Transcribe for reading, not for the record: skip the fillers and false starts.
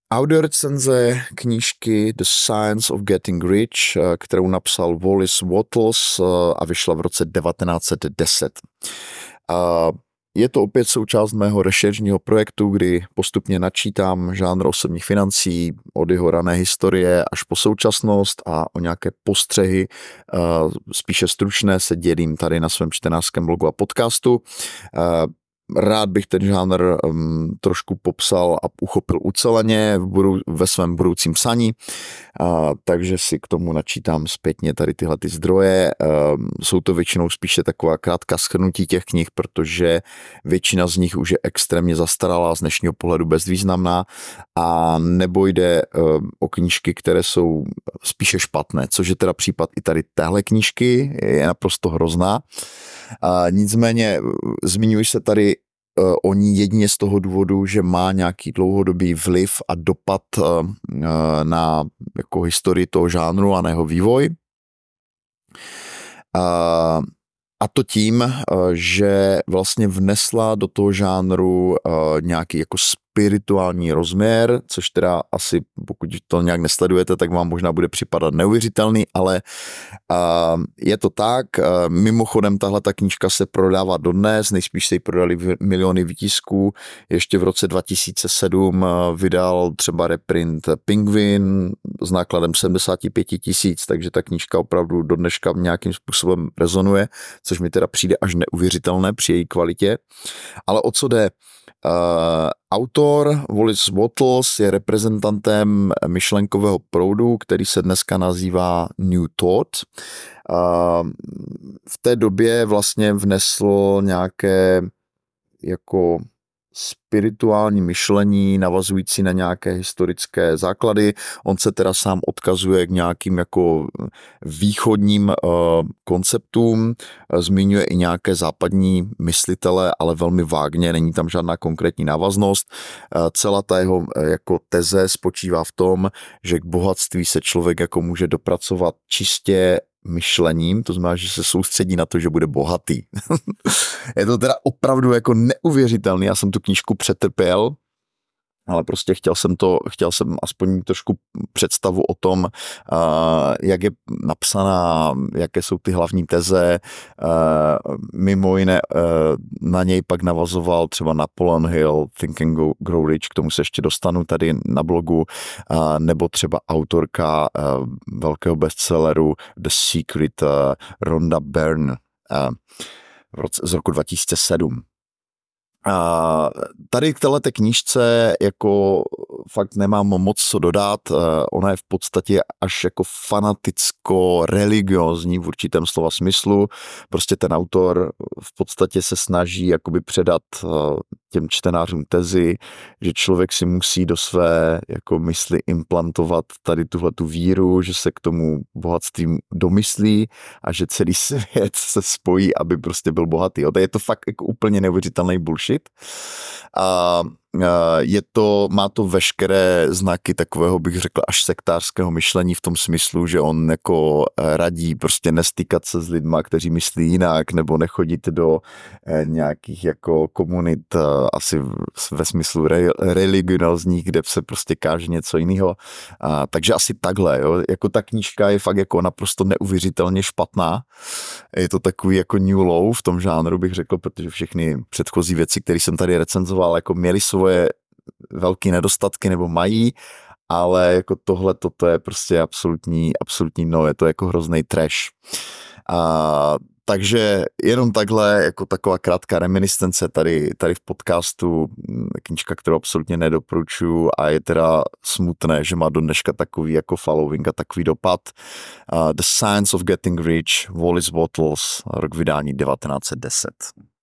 Audiorecenze knížky The Science of Getting Rich, kterou napsal Wallace Wattles a vyšla v roce 1910. Je to opět součást mého rešeršního projektu, kdy postupně načítám žánr osobních financí od jeho rané historie až po současnost a o nějaké postřehy, spíše stručné, se dělím tady na svém čtenářském blogu a podcastu. Rád bych ten žánr trošku popsal a uchopil uceleně ve svém budoucím psaní, takže si k tomu načítám zpětně tady tyhle ty zdroje. Jsou to většinou spíše taková krátká shrnutí těch knih, protože většina z nich už je extrémně zastaralá, z dnešního pohledu bezvýznamná, a nebo jde o knížky, které jsou spíše špatné, což je teda případ i tady téhle knížky, je naprosto hrozná. Nicméně zmiňuji se tady o ní jedině z toho důvodu, že má nějaký dlouhodobý vliv a dopad na jako historii toho žánru a na jeho vývoj. A to tím, že vlastně vnesla do toho žánru nějaký jako spirituální rozměr, což teda asi, pokud to nějak nesledujete, tak vám možná bude připadat neuvěřitelný, ale je to tak. Mimochodem, tahle ta knížka se prodává dodnes, nejspíš se jí prodali miliony výtisků. Ještě v roce 2007 vydal třeba reprint Penguin s nákladem 75 000, takže ta knížka opravdu do dneška nějakým způsobem rezonuje, což mi teda přijde až neuvěřitelné při její kvalitě. Ale o co jde? Autor Wallace Wattles je reprezentantem myšlenkového proudu, který se dneska nazývá New Thought. V té době vlastně vnesl nějaké jako spirituální myšlení navazující na nějaké historické základy. On se teda sám odkazuje k nějakým jako východním konceptům, zmiňuje i nějaké západní myslitele, ale velmi vágně, není tam žádná konkrétní návaznost. Celá ta jeho jako teze spočívá v tom, že k bohatství se člověk jako může dopracovat čistě myšlením, to znamená, že se soustředí na to, že bude bohatý. Je to teda opravdu jako neuvěřitelný, já jsem tu knížku přetrpěl, ale prostě chtěl jsem aspoň trošku představu o tom, jak je napsaná, jaké jsou ty hlavní teze. Mimo jiné na něj pak navazoval třeba Napoleon Hill, Think and Grow Rich, k tomu se ještě dostanu tady na blogu, nebo třeba autorka velkého bestselleru The Secret, Rhonda Byrne z roku 2007. Tady k této knížce jako fakt nemám moc co dodat, ona je v podstatě až jako fanaticko-religiózní v určitém slova smyslu, prostě ten autor v podstatě se snaží jakoby předat těm čtenářům tezi, že člověk si musí do své jako mysli implantovat tady tuhletu víru, že se k tomu bohatství domyslí a že celý svět se spojí, aby prostě byl bohatý. Je to fakt jako úplně neuvěřitelný bullshit. Má to veškeré znaky takového, bych řekl, až sektářského myšlení v tom smyslu, že on jako radí prostě nestýkat se s lidma, kteří myslí jinak, nebo nechodit do nějakých jako komunit asi ve smyslu religiózních, kde se prostě káže něco jiného. Takže asi takhle, jo. Jako ta knížka je fakt jako naprosto neuvěřitelně špatná. Je to takový jako new low v tom žánru, bych řekl, protože všechny předchozí věci, které jsem tady recenzoval, jako měly svoje velké nedostatky nebo mají, ale jako tohle toto je prostě absolutní no, je to jako hrozný trash. Takže jenom takhle, jako taková krátká reminiscence tady v podcastu, knížka, kterou absolutně nedoporučuji a je teda smutné, že má do dneška takový jako following a takový dopad. The Science of Getting Rich, Wallace Wattles, rok vydání 1910.